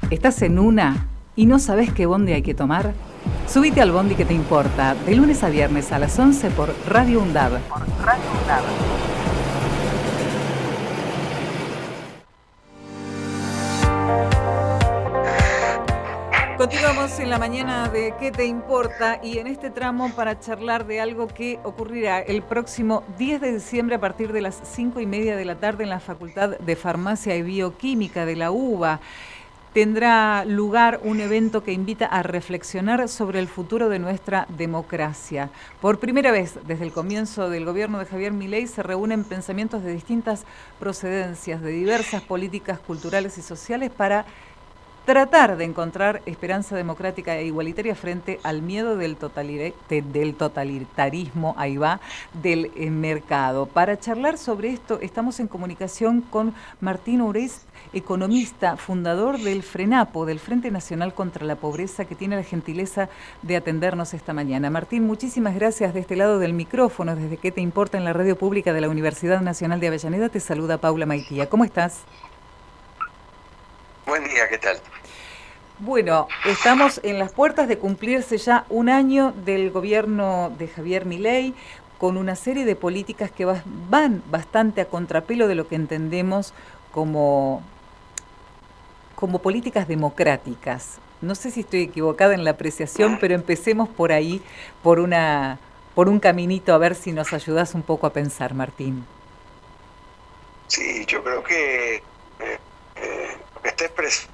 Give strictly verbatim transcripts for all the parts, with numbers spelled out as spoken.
¿Estás en una y no sabes qué bondi hay que tomar? Subite al bondi que te importa, de lunes a viernes a las once por Radio UNDAB. Por Radio UNDAB. Continuamos en la mañana de ¿Qué te importa? Y en este tramo para charlar de algo que ocurrirá el próximo diez de diciembre a partir de las cinco y media de la tarde en la Facultad de Farmacia y Bioquímica de la UBA. Tendrá lugar un evento que invita a reflexionar sobre el futuro de nuestra democracia. Por primera vez, desde el comienzo del gobierno de Javier Milei, se reúnen pensamientos de distintas procedencias, de diversas políticas culturales y sociales para tratar de encontrar esperanza democrática e igualitaria frente al miedo del, del totalitarismo, ahí va, del eh, mercado. Para charlar sobre esto estamos en comunicación con Martín Urest, economista, fundador del FRENAPO, del Frente Nacional contra la Pobreza, que tiene la gentileza de atendernos esta mañana. Martín, muchísimas gracias. De este lado del micrófono, desde ¿Qué te importa? En la radio pública de la Universidad Nacional de Avellaneda, te saluda Paula Maitía. ¿Cómo estás? Buen día, ¿qué tal? Bueno, estamos en las puertas de cumplirse ya un año del gobierno de Javier Milei, con una serie de políticas que van bastante a contrapelo de lo que entendemos como, como políticas democráticas. No sé si estoy equivocada en la apreciación, pero empecemos por ahí, por, una, por un caminito, a ver si nos ayudas un poco a pensar, Martín. Sí, yo creo que eh, eh, lo que está expresando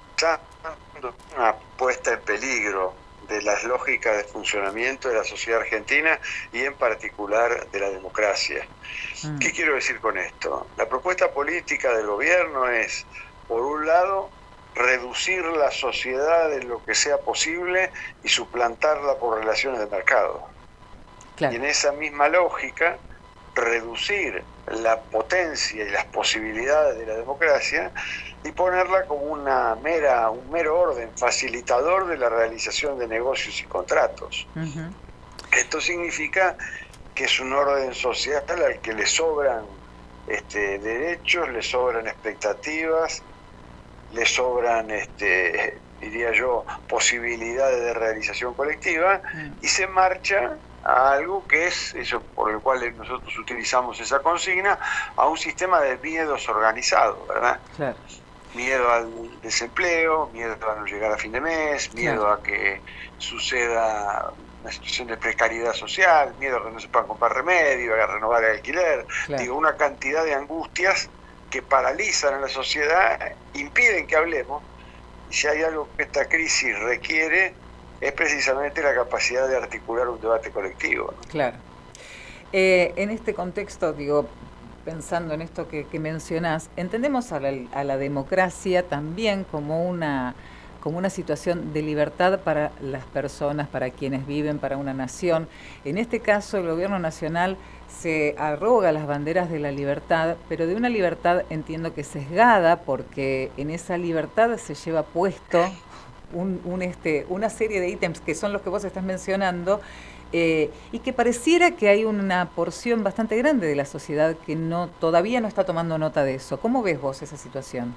una puesta en peligro de las lógicas de funcionamiento de la sociedad argentina y en particular de la democracia. Mm. ¿Qué quiero decir con esto? La propuesta política del gobierno es, por un lado, reducir la sociedad en lo que sea posible y suplantarla por relaciones de mercado. Claro. Y en esa misma lógica, reducir la potencia y las posibilidades de la democracia y ponerla como una mera, un mero orden facilitador de la realización de negocios y contratos. Uh-huh. Esto significa que es un orden social al que le sobran este, derechos, le sobran expectativas, le sobran, este, diría yo, posibilidades de realización colectiva, uh-huh. y se marcha a algo que es, eso por el cual nosotros utilizamos esa consigna, a un sistema de miedos organizados, ¿verdad? Claro. Miedo al desempleo, miedo a no llegar a fin de mes, miedo claro. a que suceda una situación de precariedad social, miedo a que no se puedan comprar remedio, a renovar el alquiler, claro. digo, una cantidad de angustias que paralizan a la sociedad, impiden que hablemos, y si hay algo que esta crisis requiere, es precisamente la capacidad de articular un debate colectivo, ¿no? Claro. Eh, en este contexto, digo, pensando en esto que, que mencionás, entendemos a la, a la democracia también como una, como una situación de libertad para las personas, para quienes viven, para una nación. En este caso, el gobierno nacional se arroga las banderas de la libertad, pero de una libertad, entiendo que sesgada, porque en esa libertad se lleva puesto Un, un, este, una serie de ítems que son los que vos estás mencionando, eh, y que pareciera que hay una porción bastante grande de la sociedad que no todavía no está tomando nota de eso. ¿Cómo ves vos esa situación?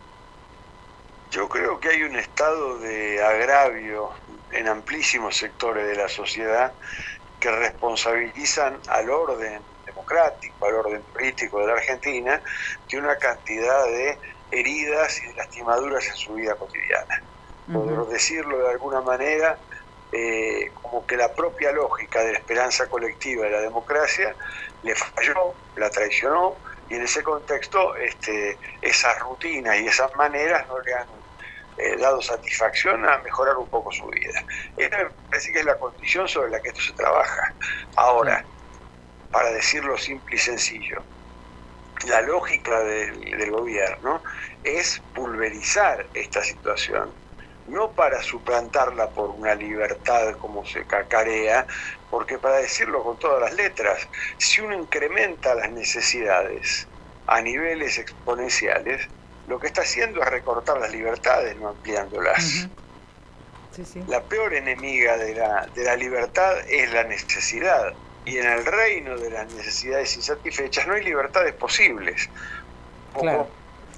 Yo creo que hay un estado de agravio en amplísimos sectores de la sociedad que responsabilizan al orden democrático, al orden político de la Argentina, de una cantidad de heridas y de lastimaduras en su vida cotidiana. Poder decirlo de alguna manera, eh, como que la propia lógica de la esperanza colectiva de la democracia le falló, la traicionó, y en ese contexto este, esas rutinas y esas maneras no le han eh, dado satisfacción a mejorar un poco su vida. Esta me parece que es la condición sobre la que esto se trabaja. Ahora, para decirlo simple y sencillo, la lógica del, del gobierno es pulverizar esta situación, no para suplantarla por una libertad como se cacarea, porque para decirlo con todas las letras, si uno incrementa las necesidades a niveles exponenciales, lo que está haciendo es recortar las libertades, no ampliándolas. Uh-huh. Sí, sí. La peor enemiga de la, de la libertad es la necesidad, y en el reino de las necesidades insatisfechas no hay libertades posibles. Claro.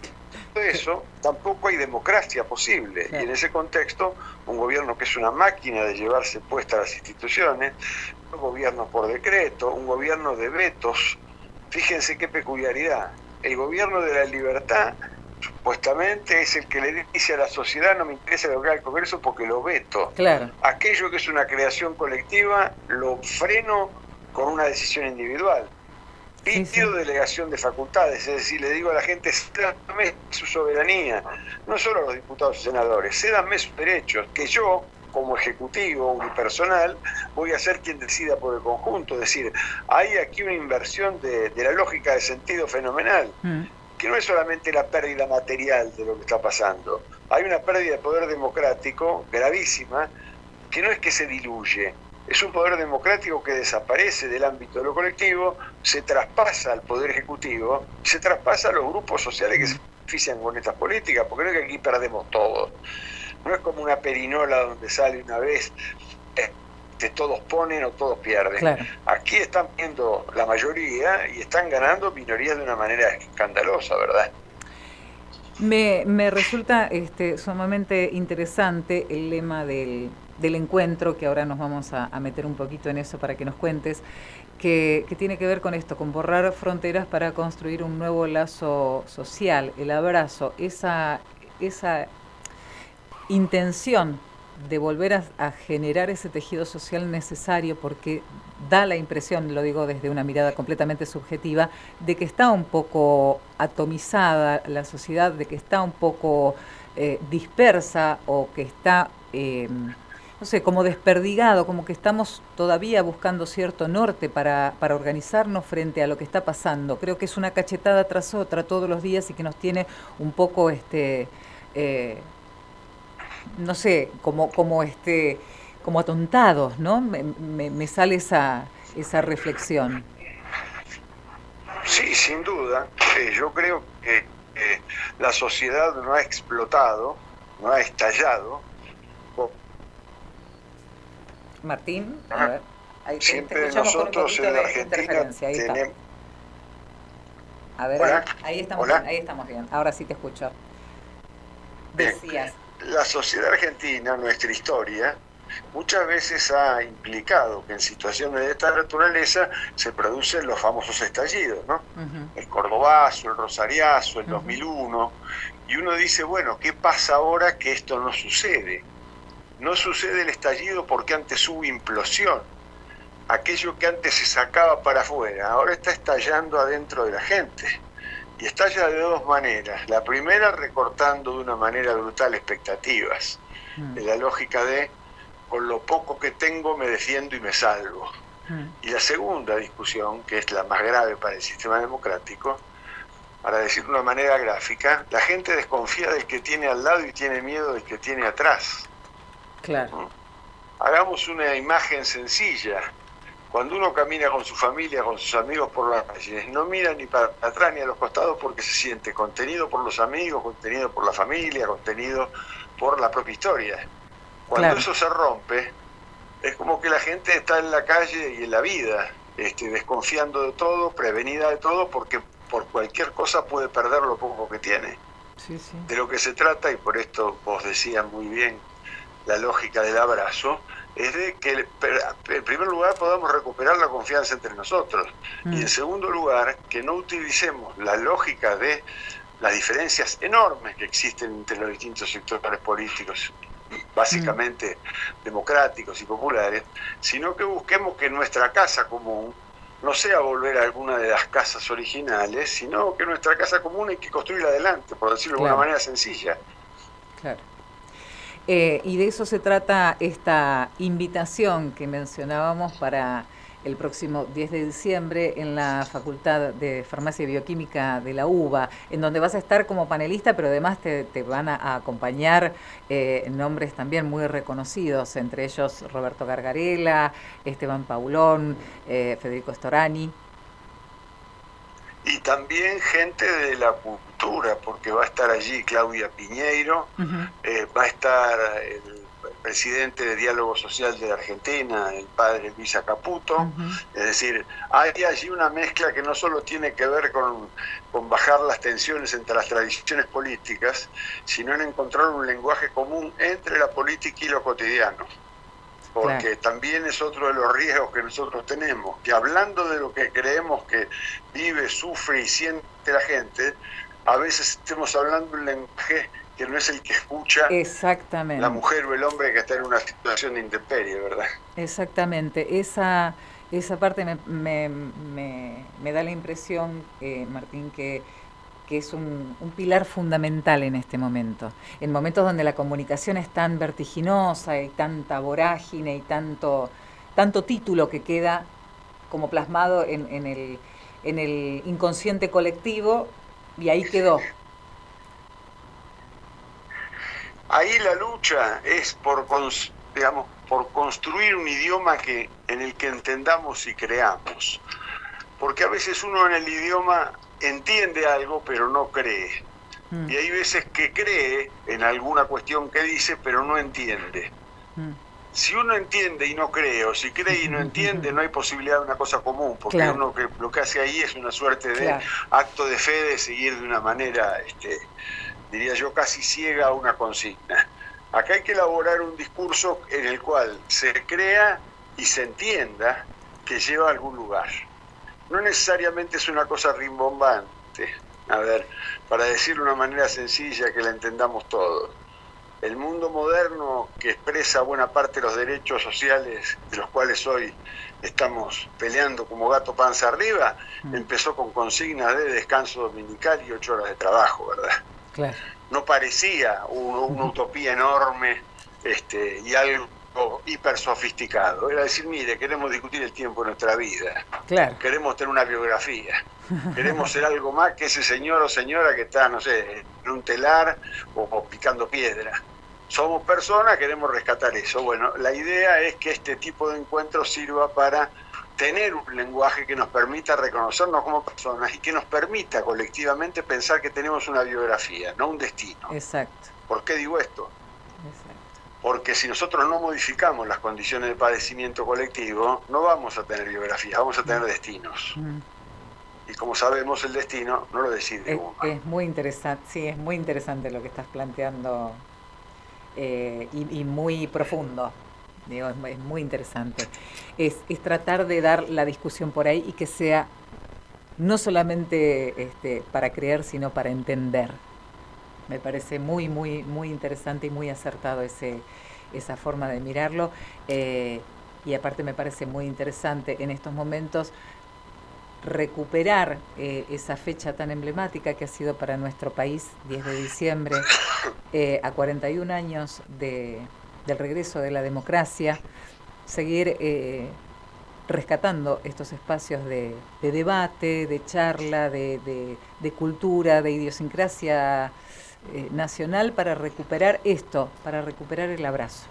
eso, tampoco hay democracia posible. Claro. Y en ese contexto, un gobierno que es una máquina de llevarse puestas las instituciones, un gobierno por decreto, un gobierno de vetos. Fíjense qué peculiaridad. El gobierno de la libertad, supuestamente, es el que le dice a la sociedad: no me interesa lo que haga el Congreso porque lo veto. Claro. Aquello que es una creación colectiva, lo freno con una decisión individual. Pido sí, sí. delegación de facultades, es decir, le digo a la gente: cédanme su soberanía, no solo a los diputados y senadores, cédanme sus derechos, que yo, como ejecutivo unipersonal, voy a ser quien decida por el conjunto. Es decir, hay aquí una inversión de, de la lógica de sentido fenomenal, mm. que no es solamente la pérdida material de lo que está pasando, hay una pérdida de poder democrático gravísima, que no es que se diluye, es un poder democrático que desaparece del ámbito de lo colectivo, se traspasa al poder ejecutivo, se traspasa a los grupos sociales que se benefician con estas políticas, porque no es que aquí perdemos todos. No es como una perinola donde sale una vez, eh, todos ponen o todos pierden. Claro. Aquí están viendo la mayoría y están ganando minorías de una manera escandalosa, ¿verdad? Me, me resulta este, sumamente interesante el lema del, del encuentro, que ahora nos vamos a, a meter un poquito en eso para que nos cuentes, que, que tiene que ver con esto, con borrar fronteras para construir un nuevo lazo social, el abrazo, esa... esa intención de volver a, a generar ese tejido social necesario, porque da la impresión, lo digo desde una mirada completamente subjetiva, de que está un poco atomizada la sociedad, de que está un poco eh, dispersa o que está, eh, no sé, como desperdigado, como que estamos todavía buscando cierto norte para, para organizarnos frente a lo que está pasando. Creo que es una cachetada tras otra todos los días y que nos tiene un poco... este eh, no sé, como como este como atontados, ¿no? Me, me, me sale esa esa reflexión. Sí, sin duda. Eh, yo creo que eh, la sociedad no ha explotado, no ha estallado. Martín, a ver, ahí te, siempre te nosotros en la Argentina tenemos... A ver, ahí, ahí estamos bien, ahí estamos bien. Ahora sí te escucho. Decías. La sociedad argentina, nuestra historia, muchas veces ha implicado que en situaciones de esta naturaleza se producen los famosos estallidos, ¿no? Uh-huh. El Cordobazo, el Rosariazo, el uh-huh. dos mil uno, y uno dice, bueno, ¿qué pasa ahora que esto no sucede? No sucede el estallido porque antes hubo implosión. Aquello que antes se sacaba para afuera, ahora está estallando adentro de la gente. Y estalla de dos maneras. La primera, recortando de una manera brutal expectativas, mm. de la lógica de con lo poco que tengo me defiendo y me salvo. Mm. Y la segunda discusión, que es la más grave para el sistema democrático, para decirlo de una manera gráfica, la gente desconfía del que tiene al lado y tiene miedo del que tiene atrás. Claro. ¿Mm? Hagamos una imagen sencilla. Cuando uno camina con su familia, con sus amigos por las calles, no mira ni para atrás ni a los costados porque se siente contenido por los amigos, contenido por la familia, contenido por la propia historia. Cuando claro. eso se rompe, es como que la gente está en la calle y en la vida, este, desconfiando de todo, prevenida de todo, porque por cualquier cosa puede perder lo poco que tiene. Sí, sí. De lo que se trata, y por esto vos decías muy bien la lógica del abrazo, es de que en primer lugar podamos recuperar la confianza entre nosotros mm. y en segundo lugar que no utilicemos la lógica de las diferencias enormes que existen entre los distintos sectores políticos, básicamente mm. democráticos y populares, sino que busquemos que nuestra casa común no sea volver a alguna de las casas originales, sino que nuestra casa común hay que construirla adelante, por decirlo claro. de una manera sencilla. Claro. Eh, y de eso se trata esta invitación que mencionábamos para el próximo diez de diciembre en la Facultad de Farmacia y Bioquímica de la UBA, en donde vas a estar como panelista, pero además te, te van a, a acompañar eh, nombres también muy reconocidos, entre ellos Roberto Gargarella, Esteban Paulón, eh, Federico Storani. Y también gente de la cultura, porque va a estar allí Claudia Piñeiro, uh-huh. eh, va a estar el presidente de Diálogo Social de la Argentina, el padre Luis Caputo. Uh-huh. Es decir, hay allí una mezcla que no solo tiene que ver con, con bajar las tensiones entre las tradiciones políticas, sino en encontrar un lenguaje común entre la política y lo cotidiano. Porque claro, también es otro de los riesgos que nosotros tenemos, que hablando de lo que creemos que vive, sufre y siente la gente, a veces estemos hablando un lenguaje que no es el que escucha exactamente la mujer o el hombre que está en una situación de intemperie, ¿verdad? Exactamente, esa, esa parte me, me, me, me da la impresión, eh, Martín, que, que es un, un pilar fundamental en este momento. En momentos donde la comunicación es tan vertiginosa y tanta vorágine y tanto, tanto título que queda como plasmado en, en, el, en el inconsciente colectivo, y ahí quedó. Ahí la lucha es por, digamos, por construir un idioma que, en el que entendamos y creamos. Porque a veces uno en el idioma entiende algo pero no cree. Mm. Y hay veces que cree en alguna cuestión que dice pero no entiende. Mm. Si uno entiende y no cree, o si cree y no entiende, no hay posibilidad de una cosa común, porque claro, uno que lo que hace ahí es una suerte de claro, acto de fe de seguir de una manera, este, diría yo, casi ciega a una consigna. Acá hay que elaborar un discurso en el cual se crea y se entienda que lleva a algún lugar. No necesariamente es una cosa rimbombante, a ver, para decirlo de una manera sencilla que la entendamos todos. El mundo moderno que expresa buena parte de los derechos sociales de los cuales hoy estamos peleando como gato panza arriba, mm. empezó con consignas de descanso dominical y ocho horas de trabajo, ¿verdad? Claro. No parecía un, una utopía enorme este, y algo hiper sofisticado. Era decir, mire, queremos discutir el tiempo de nuestra vida. Claro. Queremos tener una biografía. Queremos ser algo más que ese señor o señora que está, no sé, en un telar o, o picando piedra. Somos personas, queremos rescatar eso. Bueno, la idea es que este tipo de encuentros sirva para tener un lenguaje que nos permita reconocernos como personas y que nos permita colectivamente pensar que tenemos una biografía, no un destino. Exacto. ¿Por qué digo esto? Exacto. Porque si nosotros no modificamos las condiciones de padecimiento colectivo, no vamos a tener biografía, vamos a tener destinos. Mm. Y como sabemos, el destino no lo decide es, uno. Es muy interesante, sí, es muy interesante lo que estás planteando eh, y, y muy profundo. Digo, es, es muy interesante. Es, es tratar de dar la discusión por ahí y que sea no solamente este, para creer, sino para entender. Me parece muy, muy, muy interesante y muy acertado ese, esa forma de mirarlo. Eh, y aparte me parece muy interesante en estos momentos recuperar eh, esa fecha tan emblemática que ha sido para nuestro país, diez de diciembre, eh, a cuarenta y un años de, del regreso de la democracia, seguir eh, rescatando estos espacios de, de debate, de charla, de, de, de cultura, de idiosincrasia eh, nacional para recuperar esto, para recuperar el abrazo.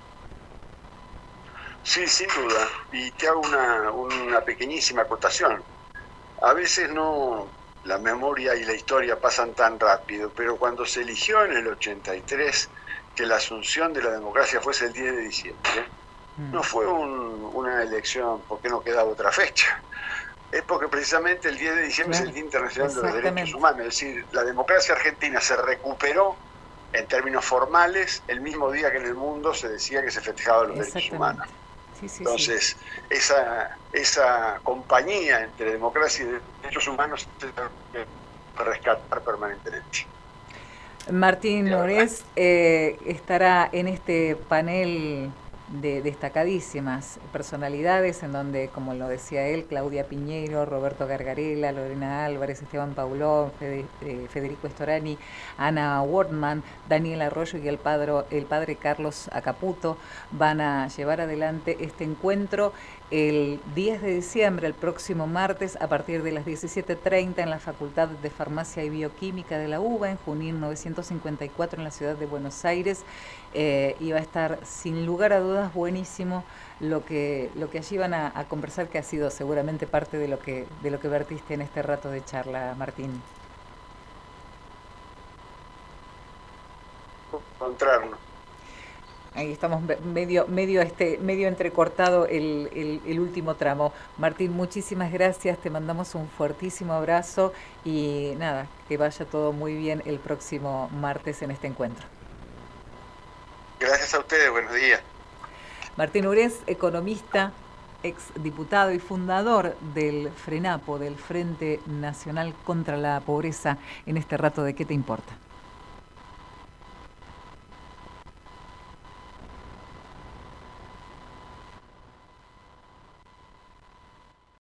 Sí, sin duda. Y te hago una, una pequeñísima acotación. A veces no, la memoria y la historia pasan tan rápido, pero cuando se eligió en el ochenta y tres que la asunción de la democracia fuese el diez de diciembre, mm. no fue un, una elección porque no quedaba otra fecha. Es porque precisamente el diez de diciembre claro. es el Día Internacional de los Derechos Humanos. Es decir, la democracia argentina se recuperó en términos formales el mismo día que en el mundo se decía que se festejaban los derechos humanos. Sí, sí, Entonces, sí. Esa, esa compañía entre democracia y derechos humanos se debe rescatar permanentemente. Martín Nogués eh, estará en este panel de destacadísimas personalidades en donde, como lo decía él, Claudia Piñeiro, Roberto Gargarella, Lorena Álvarez, Esteban Paulón, Fede, eh, Federico Storani, Ana Wortman, Daniel Arroyo y el padre, el padre Carlos Caputo van a llevar adelante este encuentro el diez de diciembre, el próximo martes, a partir de las diecisiete treinta en la Facultad de Farmacia y Bioquímica de la U B A, en Junín novecientos cincuenta y cuatro en la ciudad de Buenos Aires. Eh, y va a estar sin lugar a dudas buenísimo lo que lo que allí van a, a conversar, que ha sido seguramente parte de lo que de lo que vertiste en este rato de charla, Martín. Encontrarnos. Ahí estamos medio, medio, este, medio entrecortado el, el, el último tramo. Martín, muchísimas gracias, te mandamos un fuertísimo abrazo y nada, que vaya todo muy bien el próximo martes en este encuentro. Gracias a ustedes, buenos días. Martín Urés, economista, exdiputado y fundador del FRENAPO, del Frente Nacional contra la Pobreza, en este rato de ¿Qué te importa?